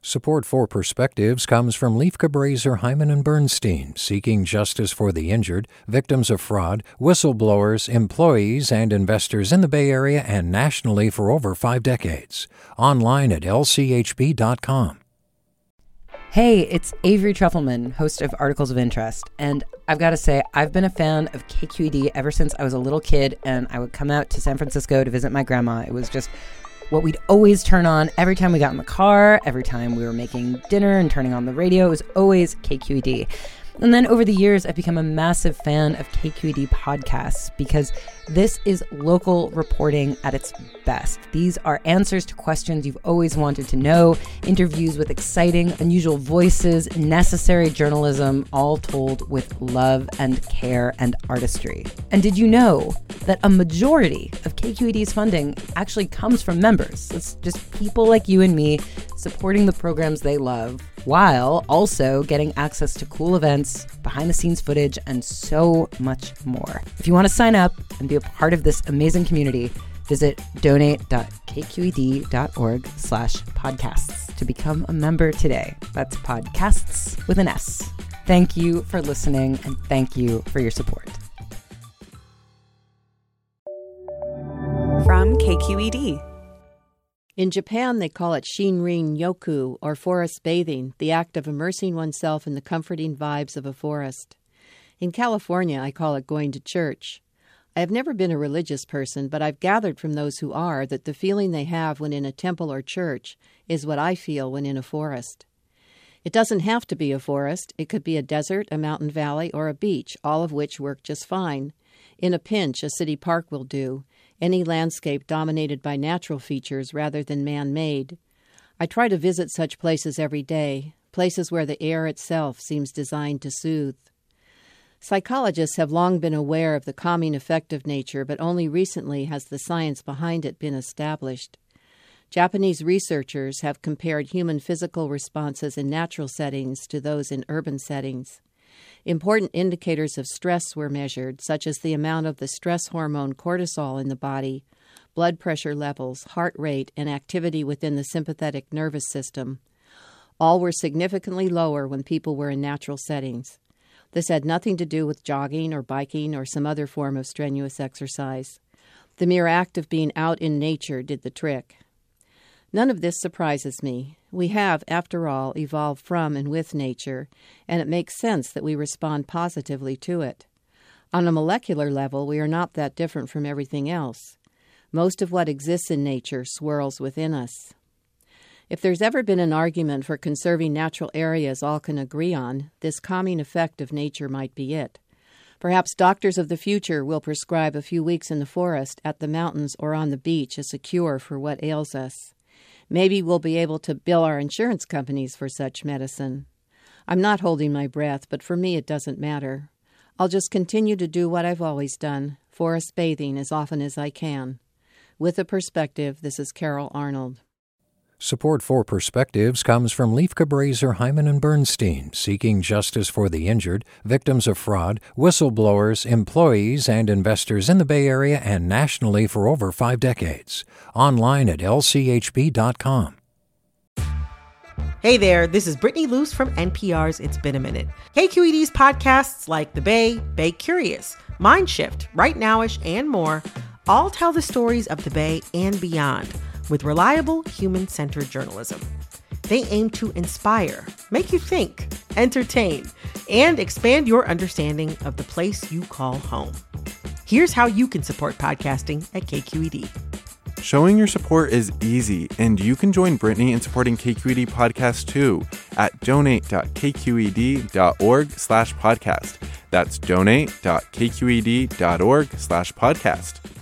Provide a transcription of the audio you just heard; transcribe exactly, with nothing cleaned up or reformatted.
Support for Perspectives comes from Leif Cabraser, Hyman and Bernstein, seeking justice for the injured, victims of fraud, whistleblowers, employees, and investors in the Bay Area and nationally for over five decades. Online at L C H B dot com. Hey, it's Avery Trufelman, host of Articles of Interest, and I've got to say, I've been a fan of K Q E D ever since I was a little kid and I would come out to San Francisco to visit my grandma. It was just what we'd always turn on every time we got in the car, every time we were making dinner and turning on the radio. It was always K Q E D. And then over the years, I've become a massive fan of K Q E D podcasts because this is local reporting at its best. These are answers to questions you've always wanted to know, interviews with exciting, unusual voices, necessary journalism, all told with love and care and artistry. And did you know that a majority of K Q E D's funding actually comes from members? It's just people like you and me supporting the programs they love, while also getting access to cool events, behind-the-scenes footage, and so much more. If you want to sign up and be a part of this amazing community, visit donate.kqed.org slash podcasts to become a member today. That's podcasts with an S. Thank you for listening, and thank you for your support. From K Q E D. In Japan, they call it Shinrin Yoku, or forest bathing, the act of immersing oneself in the comforting vibes of a forest. In California, I call it going to church. I have never been a religious person, but I've gathered from those who are that the feeling they have when in a temple or church is what I feel when in a forest. It doesn't have to be a forest. It could be a desert, a mountain valley, or a beach, all of which work just fine. In a pinch, a city park will do. Any landscape dominated by natural features rather than man-made. I try to visit such places every day, places where the air itself seems designed to soothe. Psychologists have long been aware of the calming effect of nature, but only recently has the science behind it been established. Japanese researchers have compared human physical responses in natural settings to those in urban settings. Important indicators of stress were measured, such as the amount of the stress hormone cortisol in the body, blood pressure levels, heart rate, and activity within the sympathetic nervous system. All were significantly lower when people were in natural settings. This had nothing to do with jogging or biking or some other form of strenuous exercise. The mere act of being out in nature did the trick. None of this surprises me. We have, after all, evolved from and with nature, and it makes sense that we respond positively to it. On a molecular level, we are not that different from everything else. Most of what exists in nature swirls within us. If there's ever been an argument for conserving natural areas all can agree on, this calming effect of nature might be it. Perhaps doctors of the future will prescribe a few weeks in the forest, at the mountains, or on the beach as a cure for what ails us. Maybe we'll be able to bill our insurance companies for such medicine. I'm not holding my breath, but for me it doesn't matter. I'll just continue to do what I've always done, forest bathing as often as I can. With a Perspective, this is Carol Arnold. Support for Perspectives comes from Leif Cabraser, Hyman and Bernstein, seeking justice for the injured, victims of fraud, whistleblowers, employees, and investors in the Bay Area and nationally for over five decades. Online at L C H B dot com. Hey there, this is Brittany Luce from N P R's It's Been a Minute. K Q E D's podcasts like The Bay, Bay Curious, Mindshift, Right Nowish, and more all tell the stories of the Bay and beyond, with reliable, human-centered journalism. They aim to inspire, make you think, entertain, and expand your understanding of the place you call home. Here's how you can support podcasting at K Q E D. Showing your support is easy, and you can join Brittany in supporting K Q E D Podcast too at donate.kqed.org slash podcast. That's donate.kqed.org slash podcast.